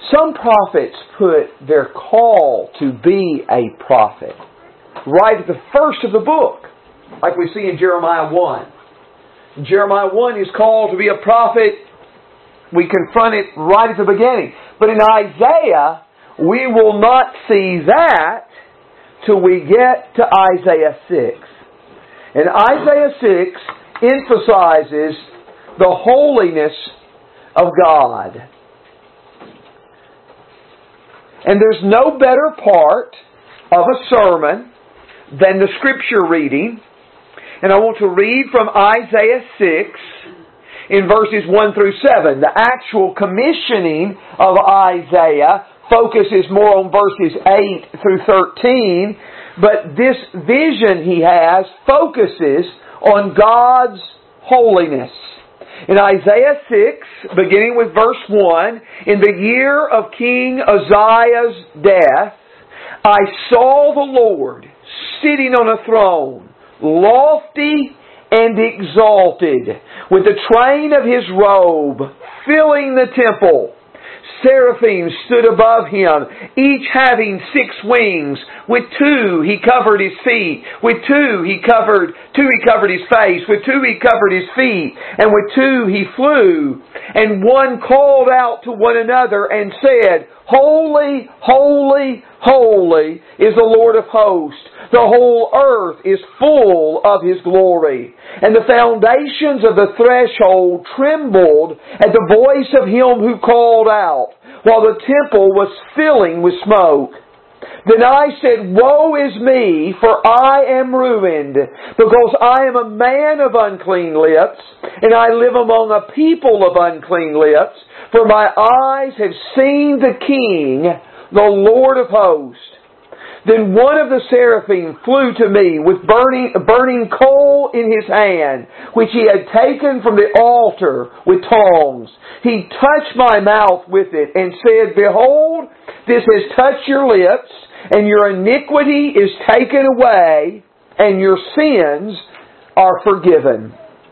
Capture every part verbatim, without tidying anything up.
Some prophets put their call to be a prophet right at the first of the book, like we see in Jeremiah one. Jeremiah one is called to be a prophet. We confront it right at the beginning. But in Isaiah, we will not see that till we get to Isaiah six. And Isaiah six emphasizes the holiness of God. And there's no better part of a sermon than the Scripture reading. And I want to read from Isaiah six in verses one through seven. The actual commissioning of Isaiah focuses more on verses eight through thirteen. But this vision he has focuses on God's holiness. In Isaiah six, beginning with verse one, in the year of King Uzziah's death, I saw the Lord sitting on a throne, lofty and exalted, with the train of His robe filling the temple. Seraphim stood above Him, each having six wings. With two He covered His feet. With two He covered, two He covered His face. With two He covered His feet. And with two He flew. And one called out to one another and said, Holy, holy, holy is the Lord of hosts. The whole earth is full of His glory. And the foundations of the threshold trembled at the voice of Him who called out, while the temple was filling with smoke. Then I said, Woe is me, for I am ruined, because I am a man of unclean lips, and I live among a people of unclean lips, for my eyes have seen the King, the Lord of hosts. Then one of the seraphim flew to me with burning, burning coal in his hand, which he had taken from the altar with tongs. He touched my mouth with it and said, Behold, this has touched your lips, and your iniquity is taken away, and your sins are forgiven.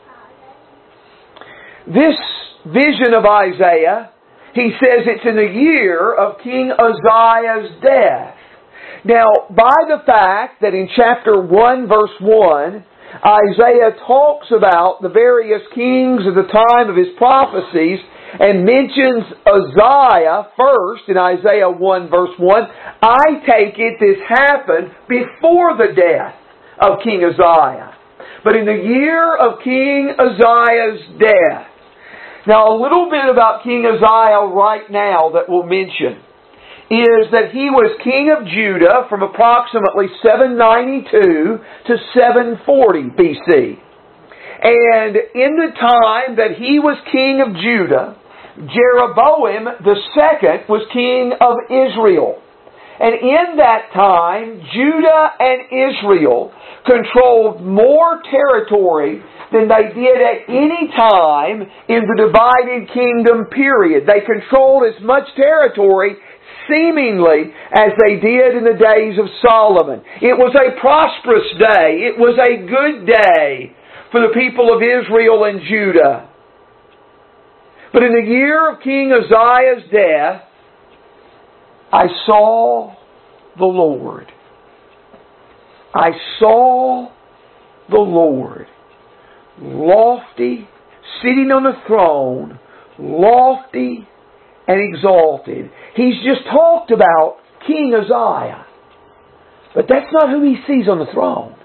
This vision of Isaiah, he says it's in the year of King Uzziah's death. Now, by the fact that in chapter one, verse one, Isaiah talks about the various kings of the time of his prophecies and mentions Uzziah first in Isaiah one, verse one, I take it this happened before the death of King Uzziah. But in the year of King Uzziah's death. Now, a little bit about King Uzziah right now that we'll mention is that he was king of Judah from approximately seven ninety-two to seven forty B C. And in the time that he was king of Judah, Jeroboam the second was king of Israel. And in that time, Judah and Israel controlled more territory than they did at any time in the divided kingdom period. They controlled as much territory seemingly as they did in the days of Solomon. It was a prosperous day. It was a good day for the people of Israel and Judah. But in the year of King Uzziah's death, I saw the Lord. I saw the Lord, lofty, sitting on a throne, lofty and exalted. He's just talked about King Uzziah. But that's not who he sees on the throne.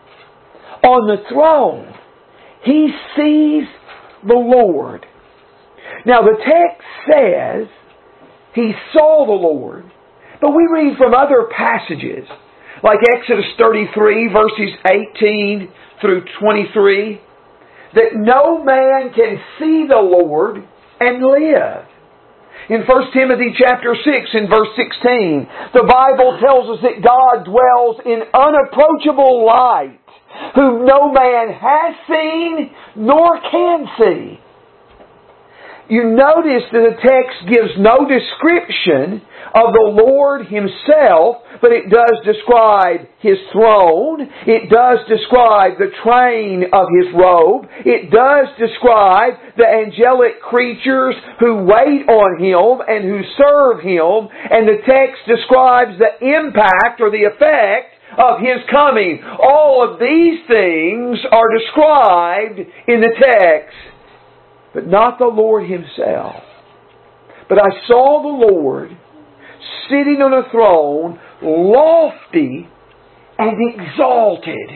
On the throne, he sees the Lord. Now the text says he saw the Lord. But we read from other passages, like Exodus thirty-three, verses eighteen through twenty-three, that no man can see the Lord and live. In First Timothy chapter six and verse sixteen, the Bible tells us that God dwells in unapproachable light, whom no man has seen nor can see. you notice that the text gives no description of the Lord Himself, but it does describe His throne. It does describe the train of His robe. It does describe the angelic creatures who wait on Him and who serve Him. And the text describes the impact or the effect of His coming. All of these things are described in the text, but not the Lord Himself. But I saw the Lord sitting on a throne, lofty and exalted.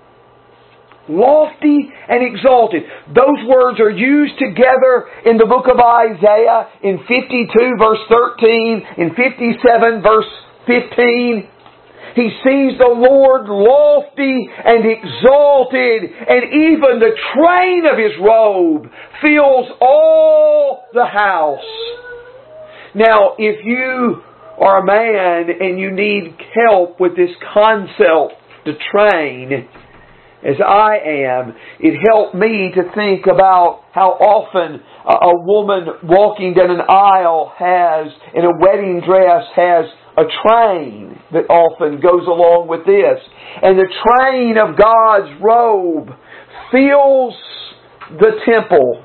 Lofty and exalted. Those words are used together in the book of Isaiah in fifty-two verse thirteen, in fifty-seven verse fifteen. He sees the Lord lofty and exalted, and even the train of His robe fills all the house. Now, if you are a man and you need help with this concept, the train, as I am, it helped me to think about how often a woman walking down an aisle has, in a wedding dress, has a train that often goes along with this. And the train of God's robe fills the temple.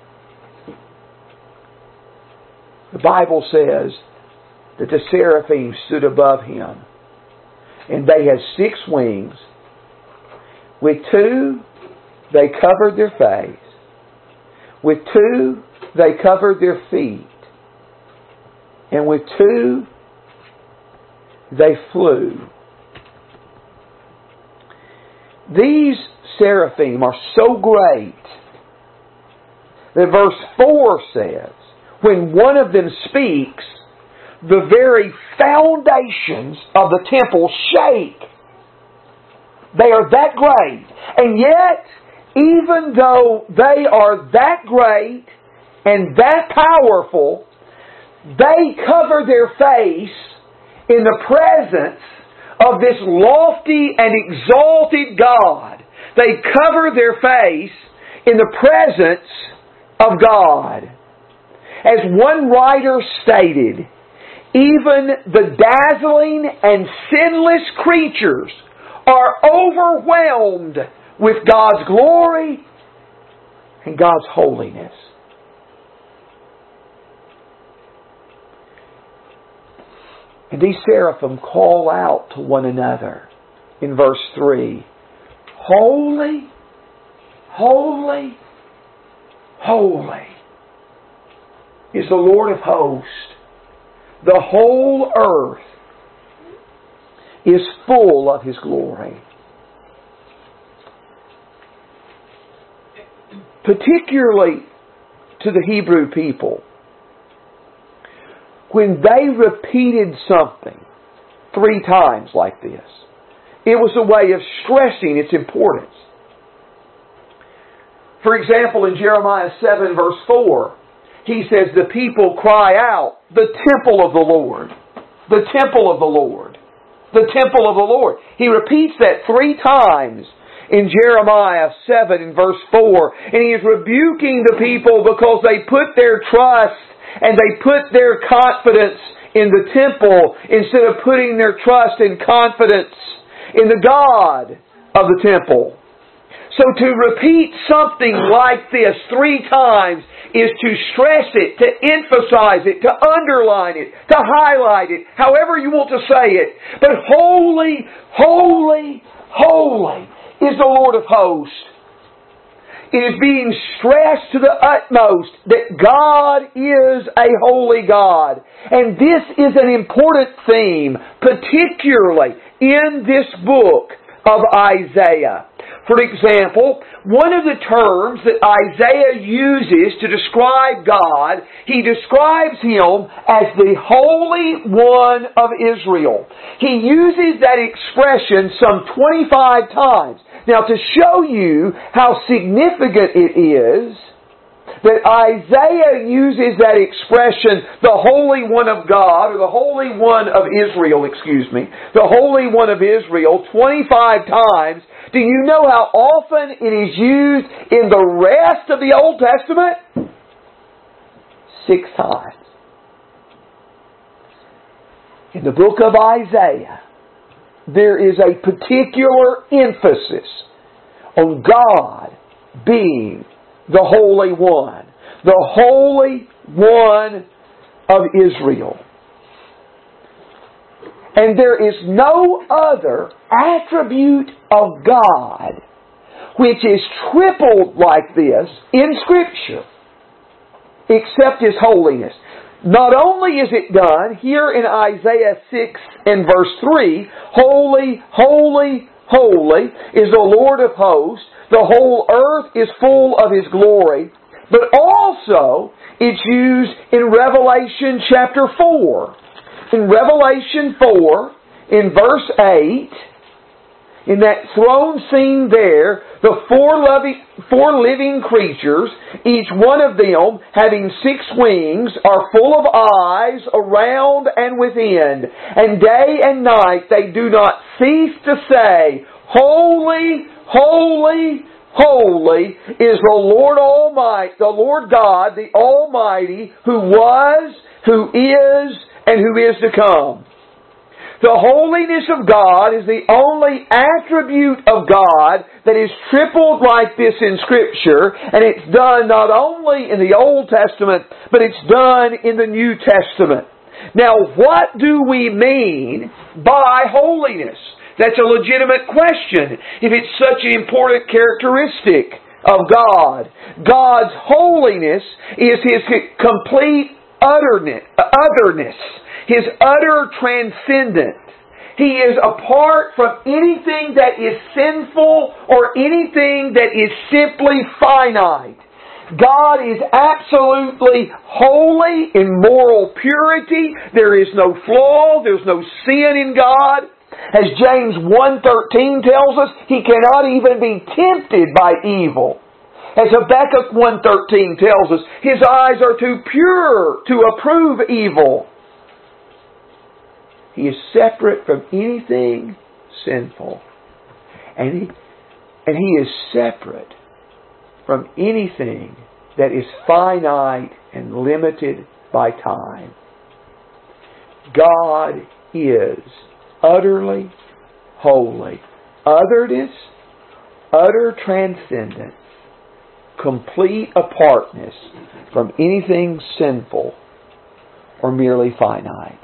The Bible says that the seraphim stood above Him, and they had six wings. With two, they covered their face. With two, they covered their feet. And with two, they flew. These seraphim are so great that verse four says, when one of them speaks, the very foundations of the temple shake. They are that great. And yet, even though they are that great and that powerful, they cover their face in the presence of this lofty and exalted God. They cover their face in the presence of God. As one writer stated, even the dazzling and sinless creatures are overwhelmed with God's glory and God's holiness. And these seraphim call out to one another in verse three. Holy, holy, holy is the Lord of hosts. The whole earth is full of His glory. Particularly to the Hebrew people, when they repeated something three times like this, it was a way of stressing its importance. For example, in Jeremiah seven verse four, he says, the people cry out, the temple of the Lord, the temple of the Lord, the temple of the Lord. He repeats that three times in Jeremiah seven in verse four. And he is rebuking the people because they put their trust and they put their confidence in the temple instead of putting their trust and confidence in the God of the temple. So to repeat something like this three times is to stress it, to emphasize it, to underline it, to highlight it, however you want to say it. But holy, holy, holy is the Lord of hosts. It is being stressed to the utmost that God is a holy God. And this is an important theme, particularly in this book of Isaiah. For example, one of the terms that Isaiah uses to describe God, he describes Him as the Holy One of Israel. He uses that expression some twenty-five times. Now, to show you how significant it is that Isaiah uses that expression, the Holy One of God, or the Holy One of Israel, excuse me, the Holy One of Israel, twenty-five times, do you know how often it is used in the rest of the Old Testament? six times. In the book of Isaiah, there is a particular emphasis on God being the Holy One, the Holy One of Israel. And there is no other attribute of God which is tripled like this in Scripture except His holiness. Not only is it done here in Isaiah six and verse three, holy, holy, holy is the Lord of hosts, the whole earth is full of His glory, but also it's used in Revelation chapter four. In Revelation four, in verse eight, in that throne scene there, the four, loving, four living creatures, each one of them having six wings, are full of eyes around and within. And day and night they do not cease to say, Holy, holy, holy is the Lord Almighty, the Lord God, the Almighty, who was, who is, and who is to come. The holiness of God is the only attribute of God that is tripled like this in Scripture, and it's done not only in the Old Testament, but it's done in the New Testament. Now, what do we mean by holiness? That's a legitimate question, if it's such an important characteristic of God. God's holiness is His complete utterness, otherness, His utter transcendence. He is apart from anything that is sinful or anything that is simply finite. God is absolutely holy in moral purity. There is no flaw. There's no sin in God. As James one thirteen tells us, He cannot even be tempted by evil. As Habakkuk one thirteen tells us, His eyes are too pure to approve evil. He is separate from anything sinful. And He, and he is separate from anything that is finite and limited by time. God is utterly holy. Otherness, utter transcendence, complete apartness from anything sinful or merely finite.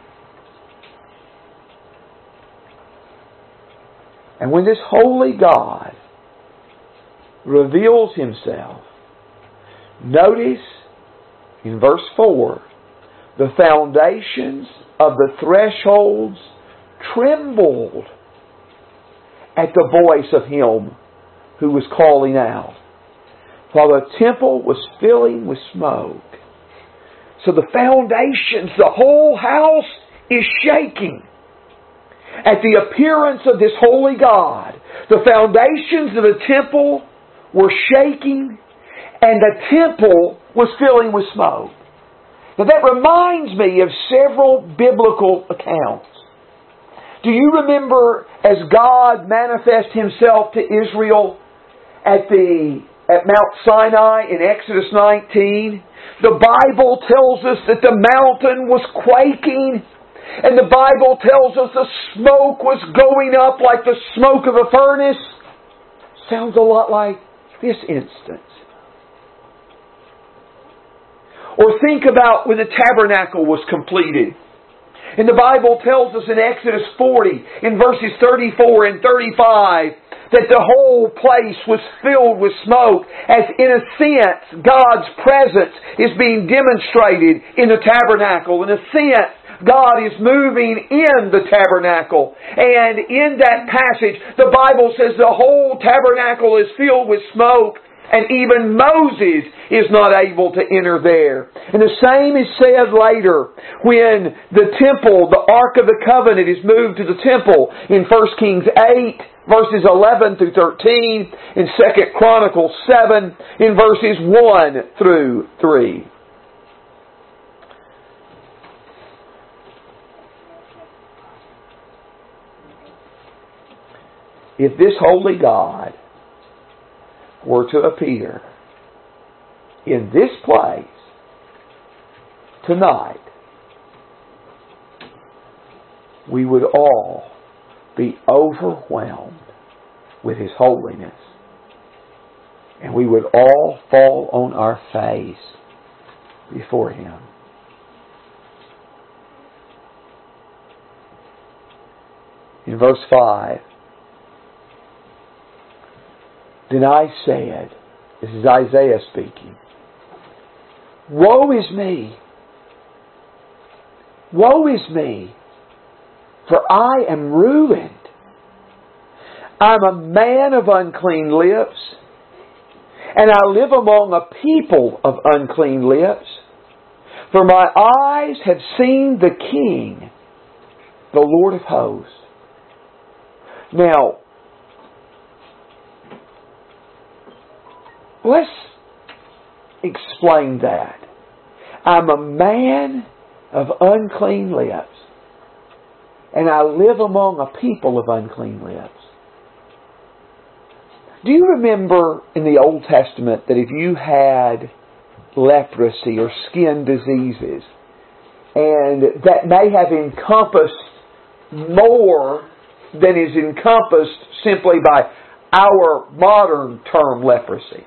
And when this holy God reveals Himself, notice in verse four, the foundations of the thresholds trembled at the voice of Him who was calling out, while the temple was filling with smoke. So the foundations, the whole house is shaking at the appearance of this holy God. The foundations of the temple were shaking, and the temple was filling with smoke. Now that reminds me of several biblical accounts. Do you remember as God manifested Himself to Israel at the at Mount Sinai in Exodus nineteen? The Bible tells us that the mountain was quaking, and the Bible tells us the smoke was going up like the smoke of a furnace. Sounds a lot like this instance. Or think about when the tabernacle was completed. And the Bible tells us in Exodus forty, in verses thirty-four and thirty-five, that the whole place was filled with smoke, as in a sense God's presence is being demonstrated in the tabernacle. In a sense, God is moving in the tabernacle. And in that passage, the Bible says the whole tabernacle is filled with smoke, and even Moses is not able to enter there. And the same is said later when the temple, the Ark of the Covenant, is moved to the temple in First Kings eight, verses eleven through thirteen, in Second Chronicles seven, in verses one through three. If this holy God were to appear in this place, tonight, we would all be overwhelmed with His holiness. And we would all fall on our face before Him. In verse five, then I said, this is Isaiah speaking, woe is me! Woe is me! For I am ruined. I'm a man of unclean lips, and I live among a people of unclean lips. For my eyes have seen the King, the Lord of hosts. Now, let's explain that. I'm a man of unclean lips, and I live among a people of unclean lips. Do you remember in the Old Testament that if you had leprosy or skin diseases, and that may have encompassed more than is encompassed simply by our modern term leprosy.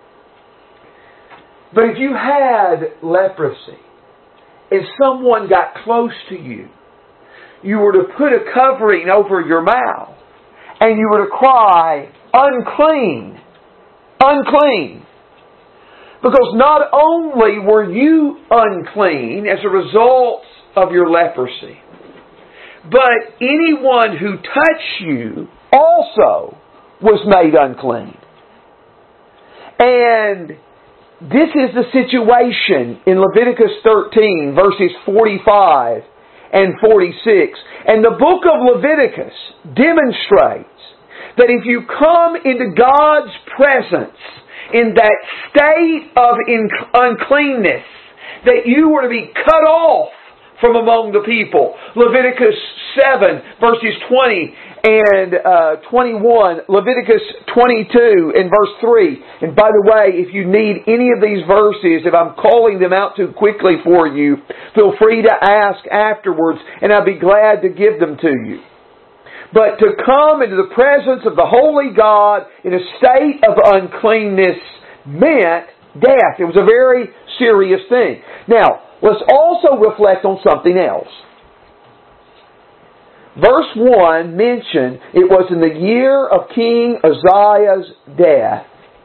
But if you had leprosy, and someone got close to you, you were to put a covering over your mouth, and you were to cry, unclean, unclean. Because not only were you unclean as a result of your leprosy, but anyone who touched you also was made unclean. And this is the situation in Leviticus thirteen, verses forty-five and forty-six. And the book of Leviticus demonstrates that if you come into God's presence in that state of uncleanness, that you were to be cut off from among the people. Leviticus seven, verses twenty and uh, twenty-one. Leviticus twenty-two and verse three. And by the way, if you need any of these verses, if I'm calling them out too quickly for you, feel free to ask afterwards, and I'll be glad to give them to you. But to come into the presence of the holy God in a state of uncleanness meant death. It was a very serious thing. Now, let's also reflect on something else. Verse one mentioned it was in the year of King Uzziah's death.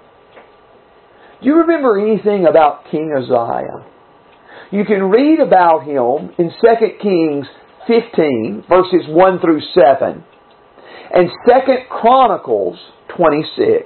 Do you remember anything about King Uzziah? You can read about him in Second Kings fifteen, verses one through seven, and Second Chronicles twenty-six.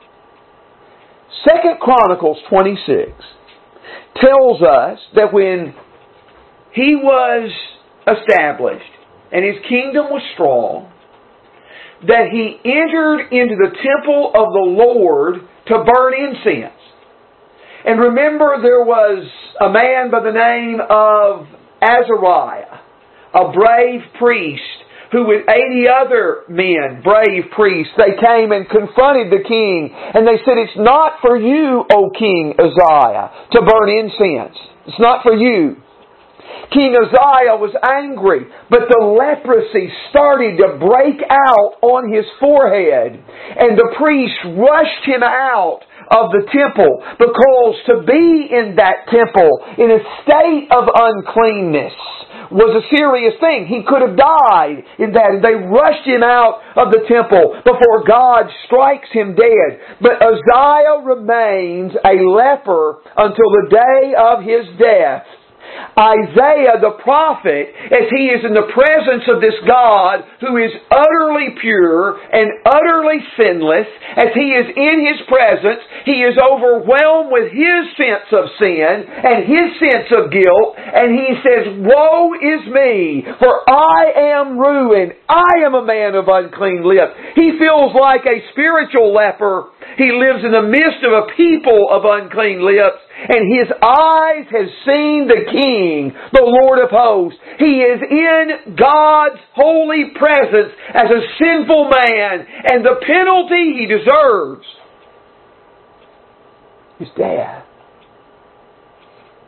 Second Chronicles twenty-six tells us that when he was established and his kingdom was strong, that he entered into the temple of the Lord to burn incense. And remember, there was a man by the name of Azariah, a brave priest, who with eighty other men, brave priests, they came and confronted the king, and they said, it's not for you, O King Uzziah, to burn incense. It's not for you. King Uzziah was angry, but the leprosy started to break out on his forehead, and the priest rushed him out of the temple, because to be in that temple in a state of uncleanness was a serious thing. He could have died in that. And they rushed him out of the temple before God strikes him dead. But Uzziah remains a leper until the day of his death. Isaiah the prophet, as he is in the presence of this God who is utterly pure and utterly sinless, as he is in His presence, he is overwhelmed with his sense of sin and his sense of guilt, and he says, woe is me, for I am ruined. I am a man of unclean lips. He feels like a spiritual leper. He lives in the midst of a people of unclean lips, and his eyes have seen the King, the Lord of hosts. He is in God's holy presence as a sinful man, and the penalty he deserves is death.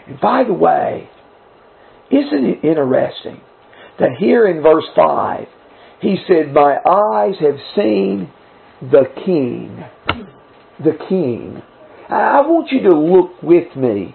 And by the way, isn't it interesting that here in verse five, he said, my eyes have seen the King. The King. I want you to look with me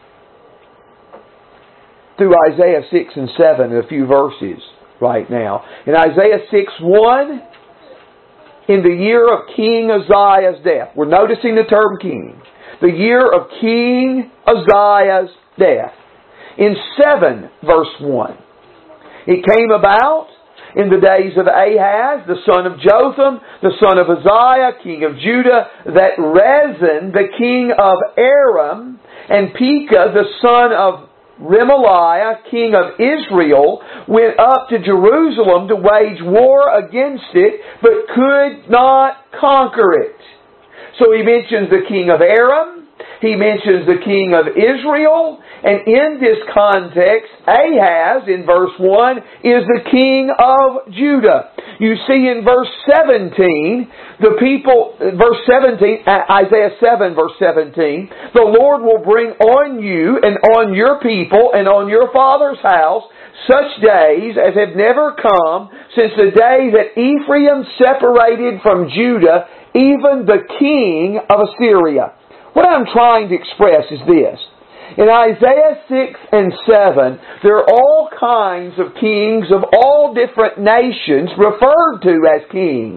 through Isaiah six and seven, a few verses right now. In Isaiah six one, in the year of King Uzziah's death. We're noticing the term king. The year of King Uzziah's death. In seven, verse one. It came about in the days of Ahaz, the son of Jotham, the son of Uzziah, king of Judah, that Rezin, the king of Aram, and Pekah, the son of Remaliah, king of Israel, went up to Jerusalem to wage war against it, but could not conquer it. So he mentions the king of Aram, he mentions the king of Israel, and in this context, Ahaz, in verse one, is the king of Judah. You see in verse seventeen, the people, verse seventeen, Isaiah seven, verse seventeen, the Lord will bring on you and on your people and on your father's house such days as have never come since the day that Ephraim separated from Judah, even the king of Assyria. What I'm trying to express is this. In Isaiah six and seven, there are all kinds of kings of all different nations referred to as kings.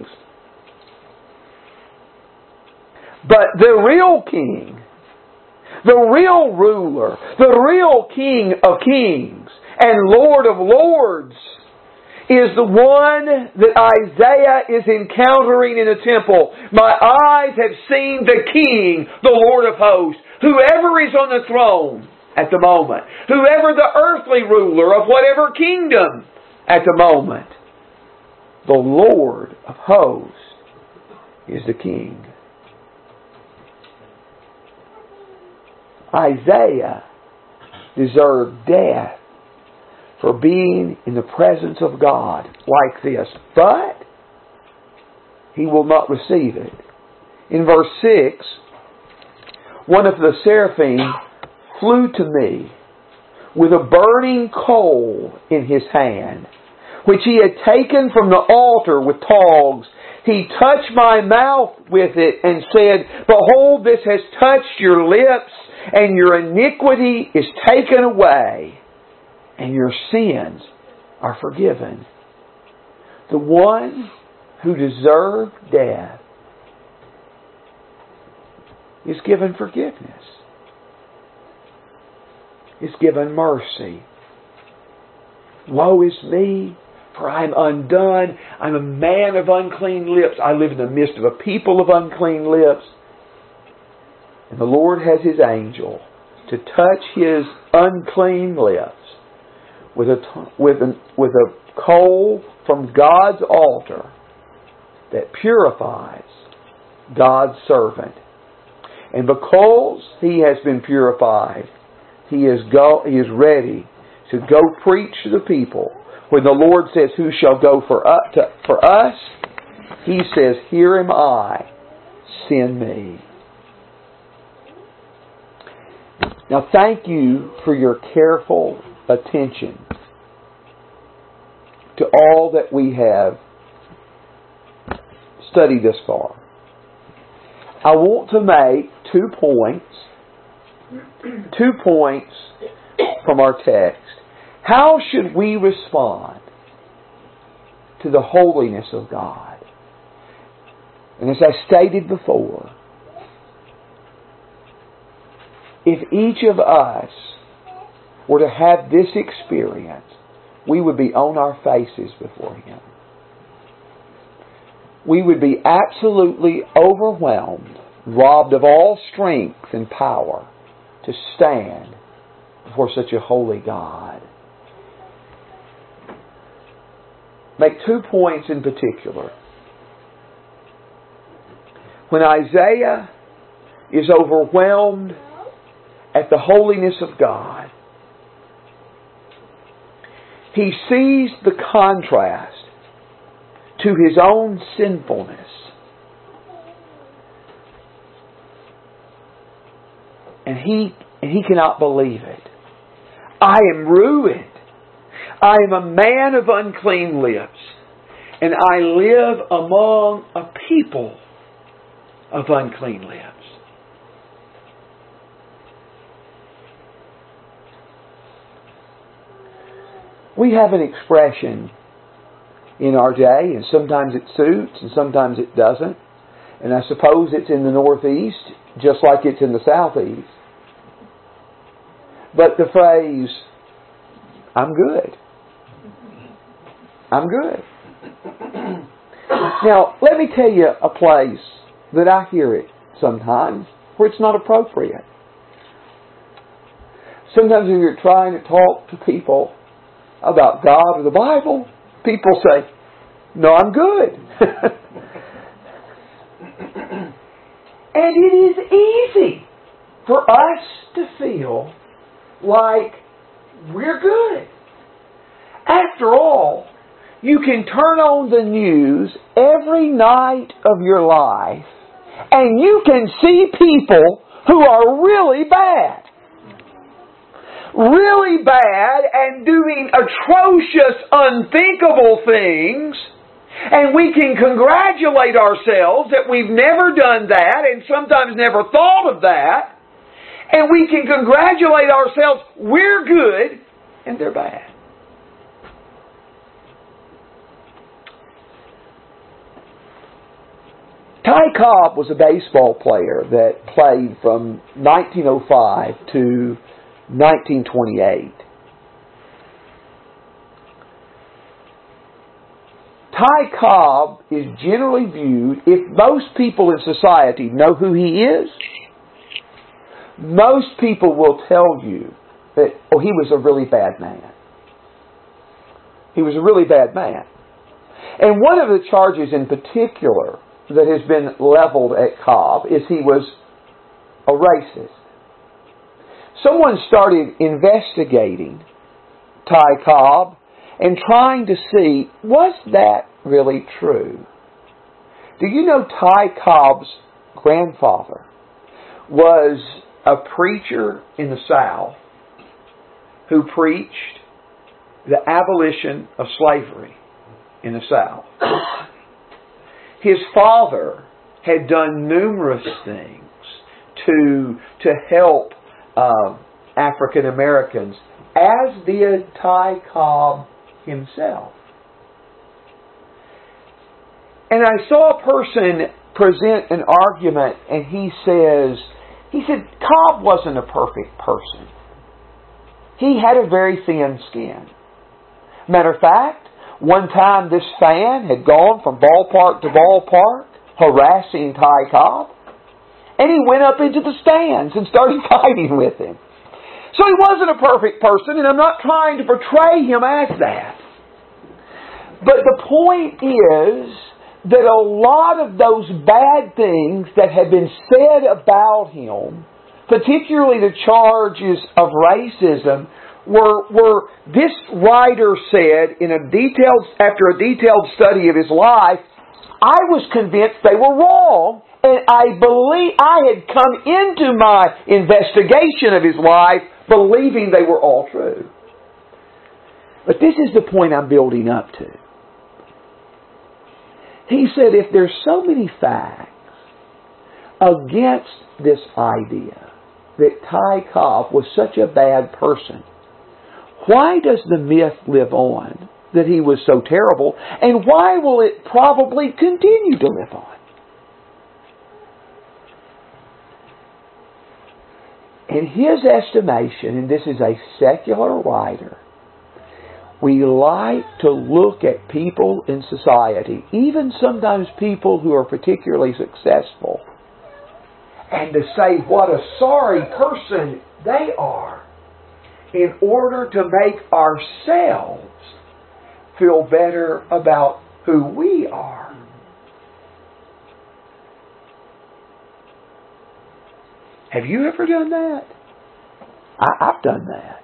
But the real king, the real ruler, the real king of kings and Lord of lords is the one that Isaiah is encountering in the temple. My eyes have seen the King, the Lord of hosts, whoever is on the throne at the moment, whoever the earthly ruler of whatever kingdom at the moment. The Lord of hosts is the King. Isaiah deserved death for being in the presence of God like this. But he will not receive it. In verse six, one of the seraphim flew to me with a burning coal in his hand, which he had taken from the altar with tongs. He touched my mouth with it and said, behold, this has touched your lips, and your iniquity is taken away, and your sins are forgiven. The one who deserved death is given forgiveness. Is given mercy. Woe is me, for I am undone. I'm a man of unclean lips. I live in the midst of a people of unclean lips. And the Lord has His angel to touch his unclean lips with a, with a, with a coal from God's altar that purifies God's servant. And because he has been purified, he is go he is ready to go preach to the people. When the Lord says, who shall go for us, to, for us? He says, here am I, send me. Now thank you for your careful attention to all that we have studied thus far. I want to make two points, two points from our text. How should we respond to the holiness of God? And as I stated before, if each of us were to have this experience, we would be on our faces before Him. We would be absolutely overwhelmed, robbed of all strength and power to stand before such a holy God. Make two points in particular. When Isaiah is overwhelmed at the holiness of God, he sees the contrast to his own sinfulness. And he And he cannot believe it. I am ruined. I am a man of unclean lips. And I live among a people of unclean lips. We have an expression in our day, and sometimes it suits and sometimes it doesn't. And I suppose it's in the Northeast just like it's in the Southeast. But the phrase, I'm good. I'm good. Now, let me tell you a place that I hear it sometimes where it's not appropriate. Sometimes when you're trying to talk to people about God or the Bible, people say, no, I'm good. And it is easy for us to feel like we're good. After all, you can turn on the news every night of your life and you can see people who are really bad. Really bad and doing atrocious, unthinkable things. And we can congratulate ourselves that we've never done that and sometimes never thought of that. And we can congratulate ourselves, we're good, and they're bad. Ty Cobb was a baseball player that played from nineteen oh five to nineteen twenty-eight. Ty Cobb is generally viewed, if most people in society know who he is, most people will tell you that, oh, he was a really bad man. He was a really bad man. And one of the charges in particular that has been leveled at Cobb is he was a racist. Someone started investigating Ty Cobb and trying to see, was that really true? Do you know Ty Cobb's grandfather was a preacher in the South who preached the abolition of slavery in the South? His father had done numerous things to, to help uh, African Americans, as did Ty Cobb himself. And I saw a person present an argument and he says, he said, Cobb wasn't a perfect person. He had a very thin skin. Matter of fact, one time this fan had gone from ballpark to ballpark harassing Ty Cobb, and he went up into the stands and started fighting with him. So he wasn't a perfect person, and I'm not trying to portray him as that. But the point is that a lot of those bad things that had been said about him, particularly the charges of racism, were, were this writer said in a detailed, after a detailed study of his life, I was convinced they were wrong, and I believe I had come into my investigation of his life believing they were all true. But this is the point I'm building up to. He said, if there's so many facts against this idea that Ty Cobb was such a bad person, why does the myth live on that he was so terrible, and why will it probably continue to live on? In his estimation, and this is a secular writer, we like to look at people in society, even sometimes people who are particularly successful, and to say what a sorry person they are, in order to make ourselves feel better about who we are. Have you ever done that? I, I've done that.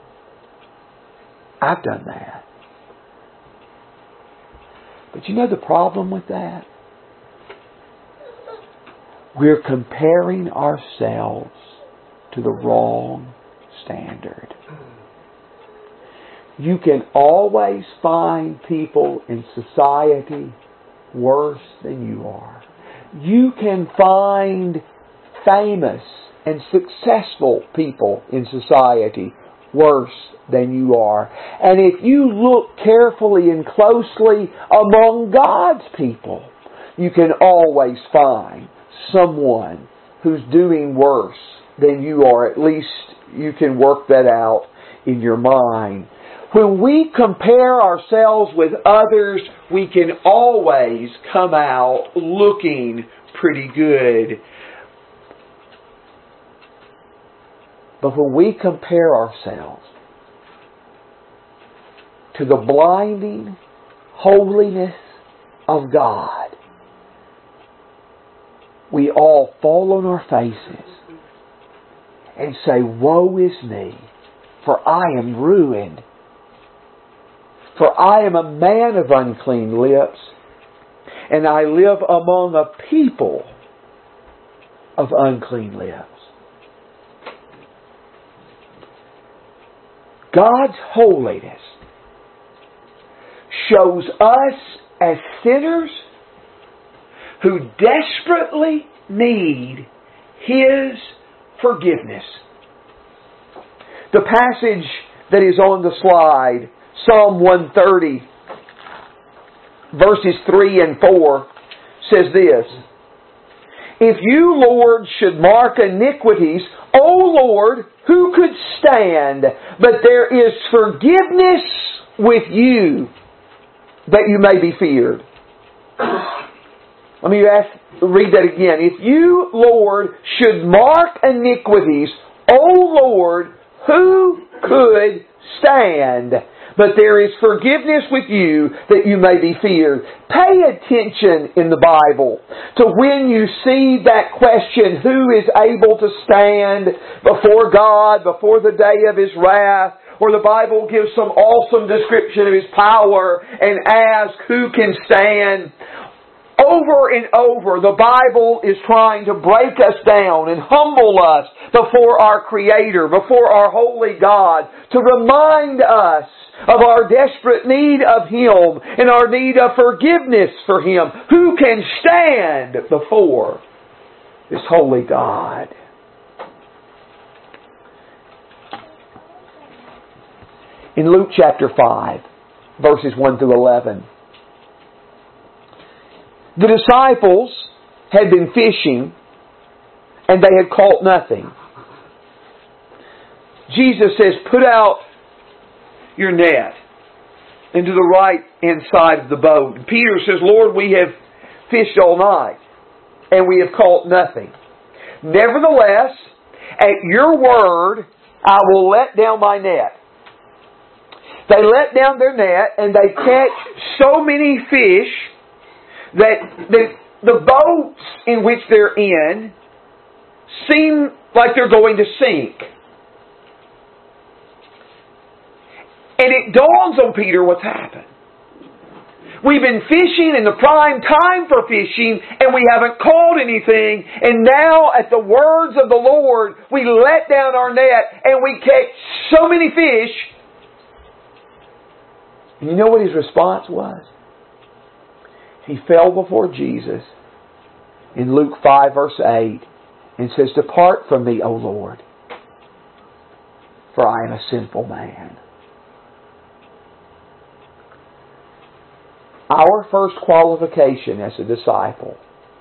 I've done that. But you know the problem with that? We're comparing ourselves to the wrong standard. You can always find people in society worse than you are. You can find famous and successful people in society worse than you are. And if you look carefully and closely among God's people, you can always find someone who's doing worse than you are. At least you can work that out in your mind. When we compare ourselves with others, we can always come out looking pretty good. But when we compare ourselves to the blinding holiness of God, we all fall on our faces and say, "Woe is me, for I am ruined. For I am a man of unclean lips, and I live among a people of unclean lips." God's holiness shows us as sinners who desperately need His forgiveness. The passage that is on the slide, Psalm one thirty, verses three and four, says this: "If you, Lord, should mark iniquities, O Lord, who could stand? But there is forgiveness with you, that you may be feared." Let me ask, read that again. "If you, Lord, should mark iniquities, O Lord, who could stand? But there is forgiveness with you, that you may be feared." Pay attention in the Bible to when you see that question, who is able to stand before God, before the day of His wrath, or the Bible gives some awesome description of His power and asks, who can stand? Over and over, the Bible is trying to break us down and humble us before our Creator, before our holy God, to remind us of our desperate need of Him and our need of forgiveness for Him. Who can stand before this holy God? In Luke chapter five, verses one through eleven, the disciples had been fishing and they had caught nothing. Jesus says, "Put out your net into the right hand side of the boat." And Peter says, "Lord, we have fished all night and we have caught nothing. Nevertheless, at your word, I will let down my net." They let down their net and they catch so many fish that the, the boats in which they're in seem like they're going to sink. And it dawns on Peter what's happened. We've been fishing in the prime time for fishing and we haven't caught anything. And now at the words of the Lord, we let down our net and we catch so many fish. And you know what his response was? He fell before Jesus in Luke five verse eight and says, "Depart from me, O Lord, for I am a sinful man." Our first qualification as a disciple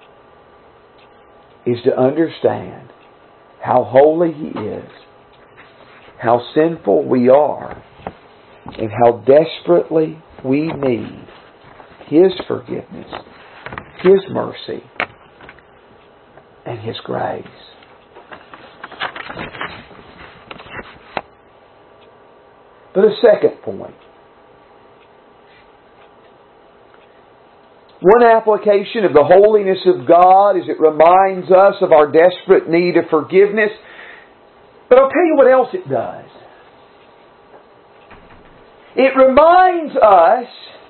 is to understand how holy He is, how sinful we are, and how desperately we need His forgiveness, His mercy, and His grace. But a second point. One application of the holiness of God is it reminds us of our desperate need of forgiveness. But I'll tell you what else it does. It reminds us,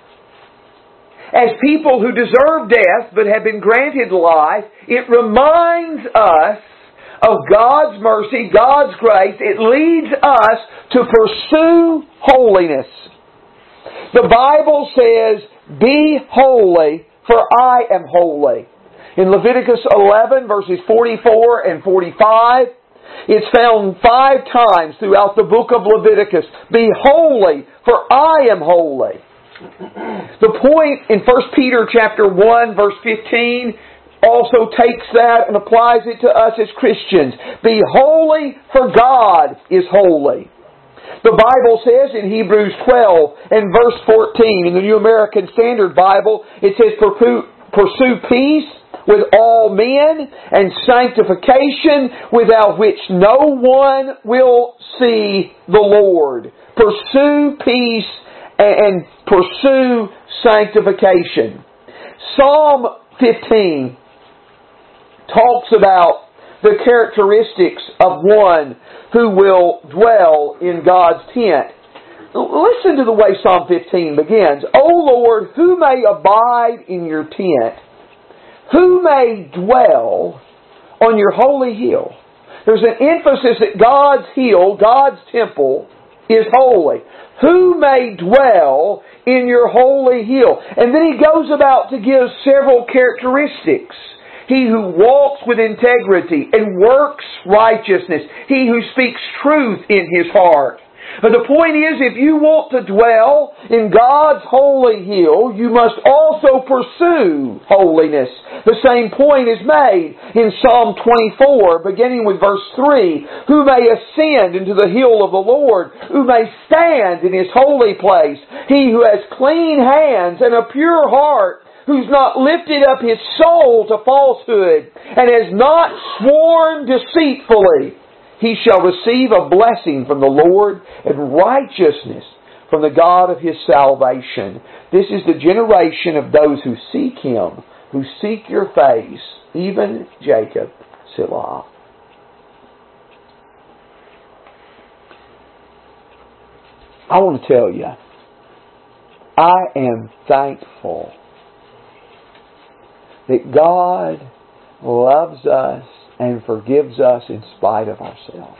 as people who deserve death but have been granted life, it reminds us of God's mercy, God's grace, it leads us to pursue holiness. The Bible says, "Be holy, for I am holy." In Leviticus eleven, verses forty-four and forty-five, it's found five times throughout the book of Leviticus. "Be holy, for I am holy." The point in First Peter chapter one, verse fifteen, also takes that and applies it to us as Christians. "Be holy, for God is holy." The Bible says in Hebrews twelve and verse fourteen, in the New American Standard Bible, it says, "Pursue peace with all men and sanctification, without which no one will see the Lord." Pursue peace and pursue sanctification. Psalm fifteen talks about the characteristics of one who will dwell in God's tent. Listen to the way Psalm fifteen begins. "O Lord, who may abide in your tent? Who may dwell on your holy hill?" There's an emphasis that God's hill, God's temple, is holy. "Who may dwell in your holy hill?" And then he goes about to give several characteristics. "He who walks with integrity and works righteousness. He who speaks truth in his heart." But the point is, if you want to dwell in God's holy hill, you must also pursue holiness. The same point is made in Psalm twenty-four, beginning with verse three. "Who may ascend into the hill of the Lord? Who may stand in His holy place? He who has clean hands and a pure heart, who's not lifted up his soul to falsehood, and has not sworn deceitfully. He shall receive a blessing from the Lord and righteousness from the God of his salvation." This is the generation of those who seek Him, who seek your face, even Jacob, Selah. I want to tell you, I am thankful that God loves us and forgives us in spite of ourselves.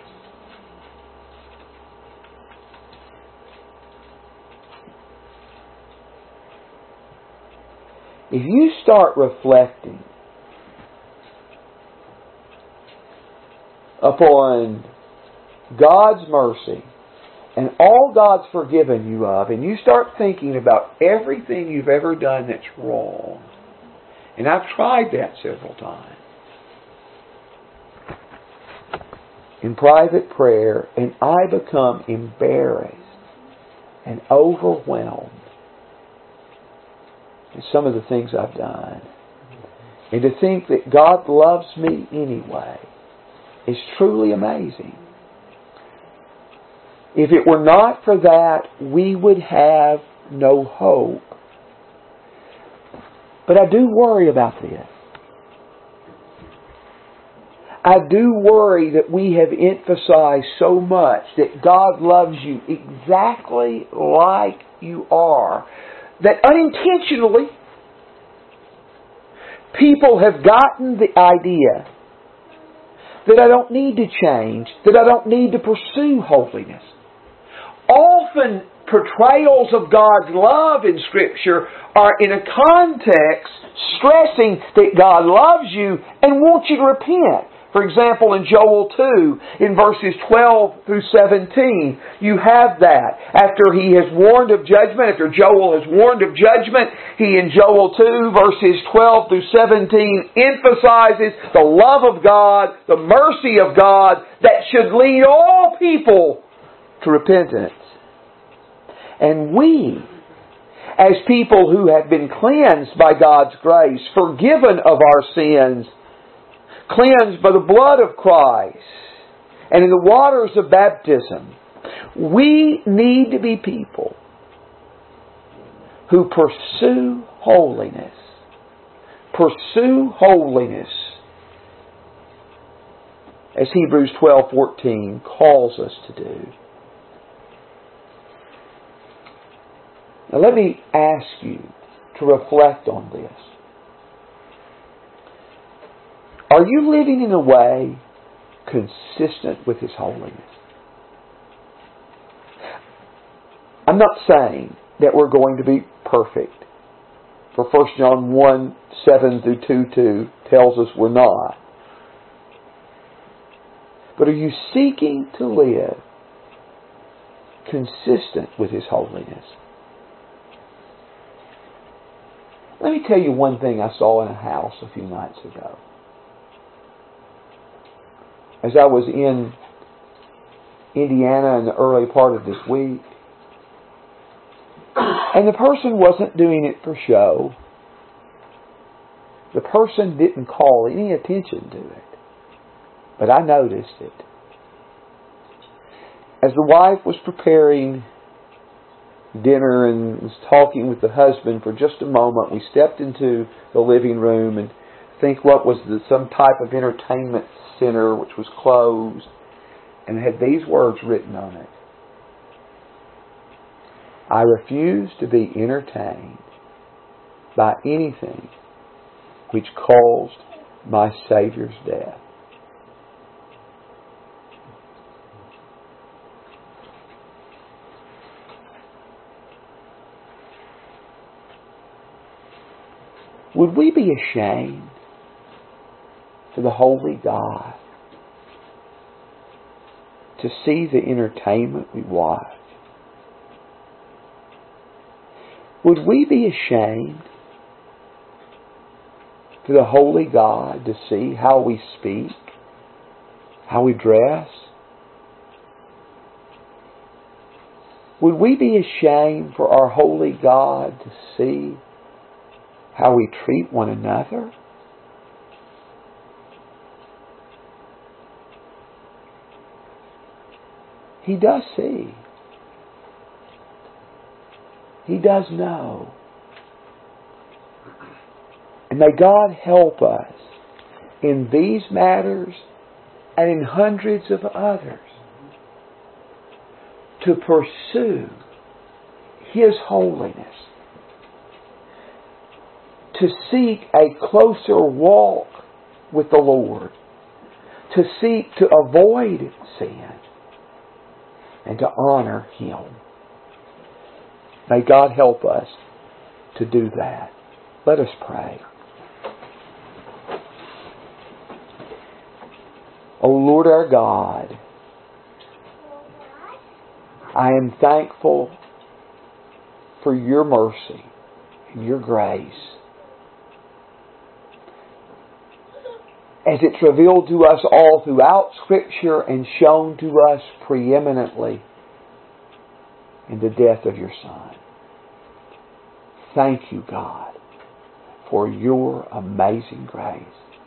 If you start reflecting upon God's mercy and all God's forgiven you of, and you start thinking about everything you've ever done that's wrong, and I've tried that several times, in private prayer, and I become embarrassed and overwhelmed at some of the things I've done. And to think that God loves me anyway is truly amazing. If it were not for that, we would have no hope. But I do worry about this. I do worry that we have emphasized so much that God loves you exactly like you are, that unintentionally people have gotten the idea that I don't need to change, that I don't need to pursue holiness. Often portrayals of God's love in Scripture are in a context stressing that God loves you and wants you to repent. For example, in Joel two, in verses twelve through seventeen, you have that. After he has warned of judgment, after Joel has warned of judgment, he in Joel two, verses twelve through seventeen, emphasizes the love of God, the mercy of God, that should lead all people to repentance. And we, as people who have been cleansed by God's grace, forgiven of our sins, cleansed by the blood of Christ and in the waters of baptism, we need to be people who pursue holiness. Pursue holiness, as Hebrews twelve fourteen calls us to do. Now let me ask you to reflect on this. Are you living in a way consistent with His holiness. I'm not saying that we're going to be perfect. For First John one, seven through two two tells us we're not. But are you seeking to live consistent with His holiness? Let me tell you one thing I saw in a house a few nights ago. As I was in Indiana in the early part of this week, and the person wasn't doing it for show. The person didn't call any attention to it. But I noticed it. As the wife was preparing dinner and was talking with the husband for just a moment, we stepped into the living room and think what was the, some type of entertainment center which was closed and had these words written on it. I refuse to be entertained by anything which caused my Savior's death. Would we be ashamed for the holy God to see the entertainment we watch? Would we be ashamed for the holy God to see how we speak, how we dress? Would we be ashamed for our holy God to see how we treat one another? He does see. He does know. And may God help us in these matters and in hundreds of others to pursue His holiness, to seek a closer walk with the Lord, to seek to avoid sin, and to honor Him. May God help us to do that. Let us pray. O Lord our God, I am thankful for Your mercy and Your grace, as it's revealed to us all throughout Scripture and shown to us preeminently in the death of Your Son. Thank You, God, for Your amazing grace.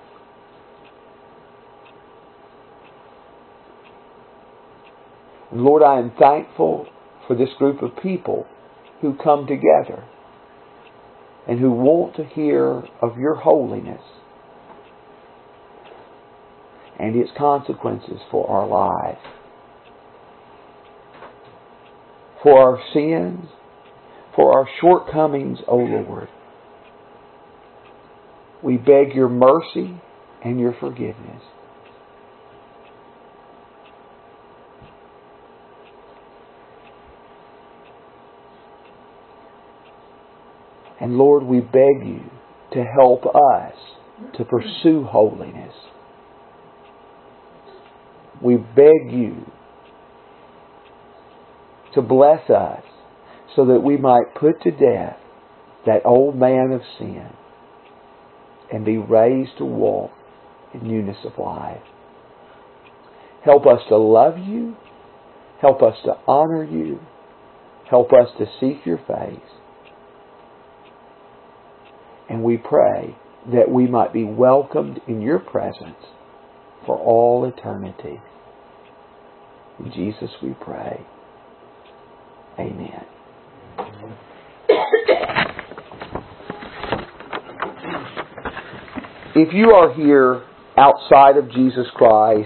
And Lord, I am thankful for this group of people who come together and who want to hear of Your holiness and its consequences for our lives, for our sins, for our shortcomings, O Lord. We beg Your mercy and Your forgiveness. And Lord, we beg You to help us to pursue holiness. We beg You to bless us so that we might put to death that old man of sin and be raised to walk in newness of life. Help us to love You. Help us to honor You. Help us to seek Your face. And we pray that we might be welcomed in Your presence for all eternity. In Jesus we pray. Amen. If you are here outside of Jesus Christ,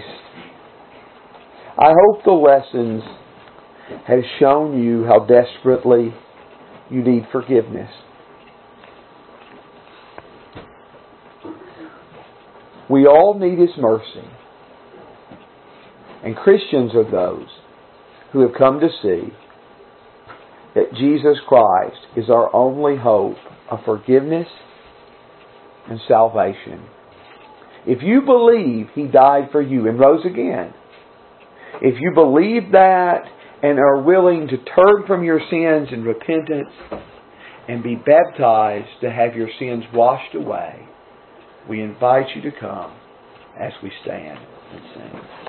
I hope the lessons have shown you how desperately you need forgiveness. We all need His mercy. And Christians are those who have come to see that Jesus Christ is our only hope of forgiveness and salvation. If you believe He died for you and rose again, if you believe that and are willing to turn from your sins in repentance and be baptized to have your sins washed away, we invite you to come as we stand and sing.